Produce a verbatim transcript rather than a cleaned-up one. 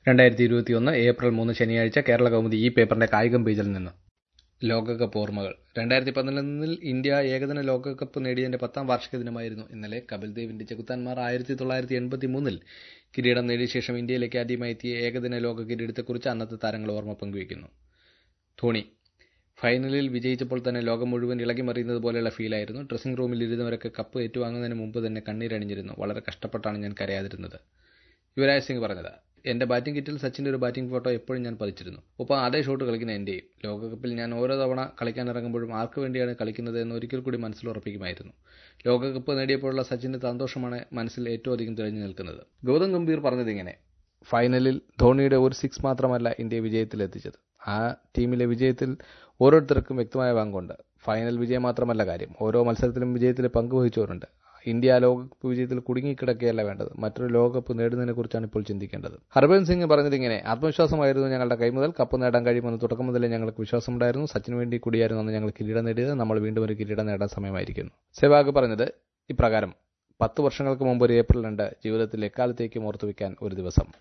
രണ്ടായിരത്തി ഇരുപത്തിയൊന്ന് ഏപ്രിൽ മൂന്ന് ശനിയാഴ്ച കേരള കൗമുദി ഈ പേപ്പറിന്റെ കായികം പേജിൽ നിന്ന് ലോകകപ്പ് ഓർമ്മകൾ. രണ്ടായിരത്തി പതിനൊന്നിൽ ഇന്ത്യ ഏകദിന ലോകകപ്പ് നേടിയതിന്റെ പത്താം വാർഷിക ദിനമായിരുന്നു ഇന്നലെ. കപിൽ ദേവിന്റെ ചെകുത്താന്മാർ ആയിരത്തി തൊള്ളായിരത്തി എൺപത്തി മൂന്നിൽ കിരീടം നേടിയ ശേഷം ഇന്ത്യയിലേക്ക് ആദ്യമായി എത്തിയ ഏകദിന ലോക കിരീടത്തെക്കുറിച്ച് അന്നത്തെ താരങ്ങൾ ഓർമ്മ പങ്കുവയ്ക്കുന്നു. ധോണി ഫൈനലിൽ വിജയിച്ചപ്പോൾ തന്നെ ലോകം മുഴുവൻ ഇളകിമറിയുന്നത് പോലെയുള്ള ഫീലായിരുന്നു. ഡ്രസ്സിംഗ് റൂമിൽ ഇരുന്നവരൊക്കെ കപ്പ് ഏറ്റുവാങ്ങുന്നതിന് മുമ്പ് തന്നെ കണ്ണീരണിഞ്ഞിരുന്നു. വളരെ കഷ്ടപ്പെട്ടാണ് ഞാൻ കരയാതിരുന്നത്. യുവരാജ് സിംഗ് പറഞ്ഞത്. എന്റെ ബാറ്റിംഗ് കിറ്റിൽ സച്ചിന്റെ ഒരു ബാറ്റിംഗ് ഫോട്ടോ എപ്പോഴും ഞാൻ പതിച്ചിരുന്നു. ഒപ്പം അതേ ഷോട്ട് കളിക്കുന്ന എന്റെയും. ലോകകപ്പിൽ ഞാൻ ഓരോ തവണ കളിക്കാനിറങ്ങുമ്പോഴും ആർക്ക് വേണ്ടിയാണ് കളിക്കുന്നത് എന്ന് ഒരിക്കൽ കൂടി മനസ്സിൽ ഉറപ്പിക്കുമായിരുന്നു. ലോകകപ്പ് നേടിയപ്പോഴുള്ള സച്ചിന്റെ സന്തോഷമാണ് മനസ്സിൽ ഏറ്റവും അധികം തെളിഞ്ഞു നിൽക്കുന്നത്. ഗൗതം ഗംഭീർ പറഞ്ഞതിങ്ങനെ. ഫൈനലിൽ ധോണിയുടെ ഒരു സിക്സ് മാത്രമല്ല ഇന്ത്യയെ വിജയത്തിലെത്തിച്ചത്. ആ ടീമിലെ വിജയത്തിൽ ഓരോരുത്തർക്കും വ്യക്തമായ പങ്കുണ്ട്. ഫൈനൽ വിജയം മാത്രമല്ല കാര്യം, ഓരോ മത്സരത്തിലും വിജയത്തിൽ പങ്കുവഹിച്ചവരുണ്ട്. ഇന്ത്യ ലോകകപ്പ് വിജയത്തിൽ കുടുങ്ങിക്കിടക്കുകയല്ല വേണ്ടത്, മറ്റൊരു ലോകകപ്പ് നേടുന്നതിനെക്കുറിച്ചാണ് ഇപ്പോൾ ചിന്തിക്കേണ്ടത്. ഹർഭജൻ സിംഗ് പറഞ്ഞതിങ്ങനെ. ആത്മവിശ്വാസമായിരുന്നു ഞങ്ങളുടെ കൈമുതൽ. കപ്പ് നേടാൻ കഴിയുമെന്ന് തുടക്കം മുതലേ ഞങ്ങൾക്ക് വിശ്വാസമുണ്ടായിരുന്നു. സച്ചിന് വേണ്ടി കൂടിയായിരുന്നു അന്ന് ഞങ്ങൾ കിരീടം നേടിയത്. നമ്മൾ വീണ്ടും ഒരു കിരീടം നേടാൻ സമയമായിരിക്കുന്നു. സെവാഗ് പറഞ്ഞത് ഇപ്രകാരം. പത്ത് വർഷങ്ങൾക്ക് മുമ്പ് ഒരു ഏപ്രിൽ രണ്ട് ജീവിതത്തിൽ എക്കാലത്തേക്കും ഓർത്തുവെക്കാൻ ഒരു ദിവസം.